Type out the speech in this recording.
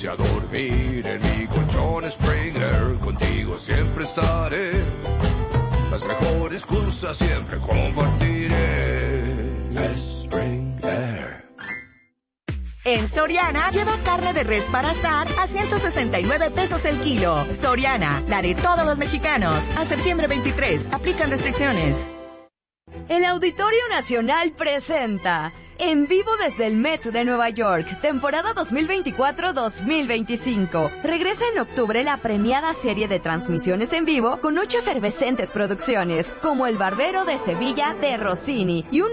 irse a dormir en mi colchón Springer. Contigo siempre estaré. Las mejores cosas siempre compartiré. Springer. En Soriana, lleva carne de res para asar a 169 pesos el kilo. Soriana, la de todos los mexicanos. A septiembre 23, aplican restricciones. El Auditorio Nacional presenta En vivo desde el Met de Nueva York, temporada 2024-2025. Regresa en octubre la premiada serie de transmisiones en vivo con 8 efervescentes producciones, como El Barbero de Sevilla de Rossini y un